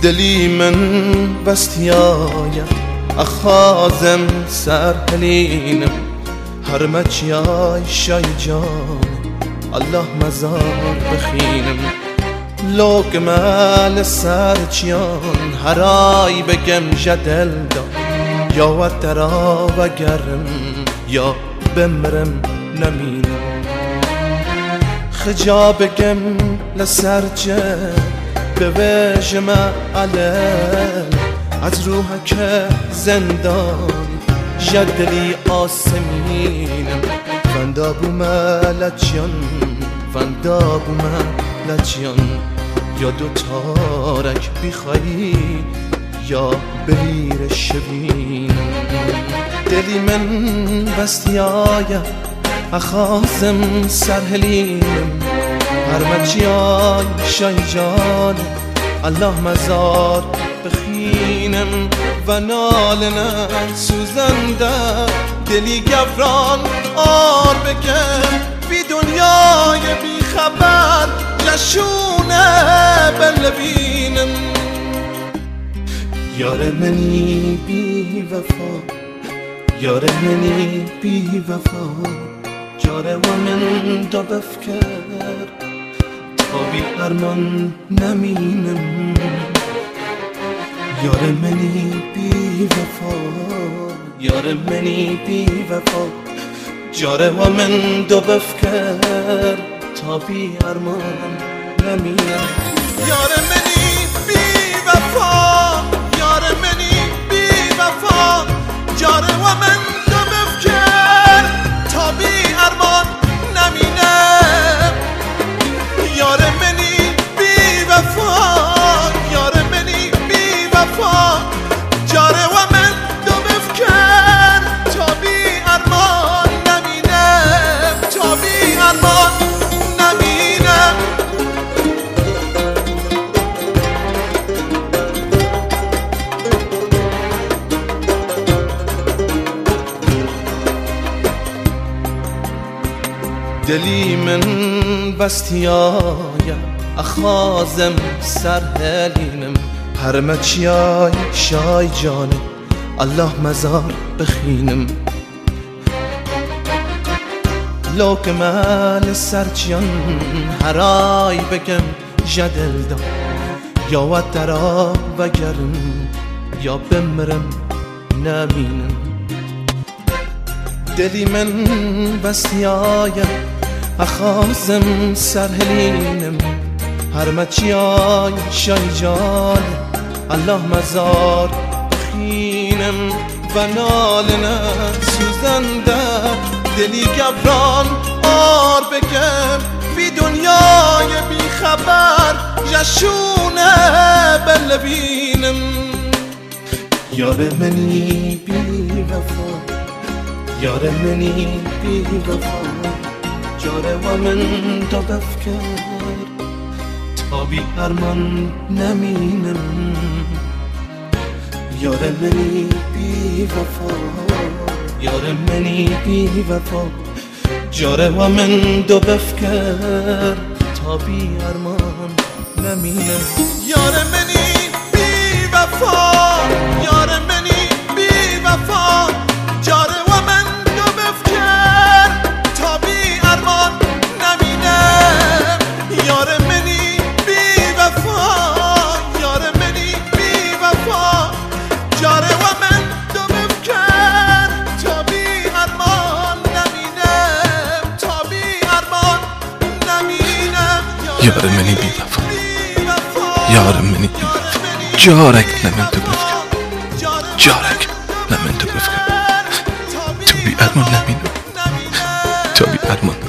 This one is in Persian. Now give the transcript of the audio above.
دلی من بستیایم اخازم سرهلینم هرمچیای شای جان الله مزار بخینم لوگمال سرچیان هرای بگم جدل دا یا و درا و گرم یا بمرم نمینم خجا بگم لسرجه بوجم علل از روح که زندان جدلی آسمینم فندا بومه لچیان فندا بومه لچیان یا دو تارک بیخوایی یا بلیر شبینم دلی من بستیایم اخازم سرهلینم هرمچیای شای جان الله مزار بخینم و نالنم سوزنده دلی گفران آر بگم بی دنیای بی خبر جشونه بلبینم یار منی بی وفا یار منی بی وفا جاره و من دا بفکر تا بی ارمان نمینم یار منی بی وفا یار منی بی وفا جاره و من دا بفکر تا بی ارمان نمینم یار منی بی وفا یار منی بی وفا جاره و من دا بفکر تا بی ارمان نمینم یار منی بی وفا یار منی بی وفا جاره و من دا بفکر تا بی ارمان نمینم تا بی ارمان نمینم دلی من بستیایم اخازم سرهلینم هرمچیای شای جانم الله مزار بخینم لوگمال سرچیان هرای بگم جدل دا یا و درا و گرم یا بمرم نمینم دلی من بستیایم اخازم سرهلینم هرمچیای شای جان الله مزار بخینم و نالنم سوزنده دلی گبران آر بگم بی دنیای بی خبر جشونه بلبینم یار منی بی وفا یار منی بی وفا جاره و من دا بفکر تا بی ارمان نمینم یار منی بی وفا یار منی بی وفا جاره و من دا بفکر تا بی ارمان نمینم یار منی بی وفا یار منی بی وفا جاره و من دا بفکر تا بی ارمان نمینم یار منی بی وفا یار منی بی وفا جاره و من دا بفکر تا بی ارمان نمینم تا بی ارمان نمینم یار منی بی وفا یار منی بی وفا جارک نمن تو بفکر جارک نمن تو بفکر تو بی ارمان نمینم تا بی ارمان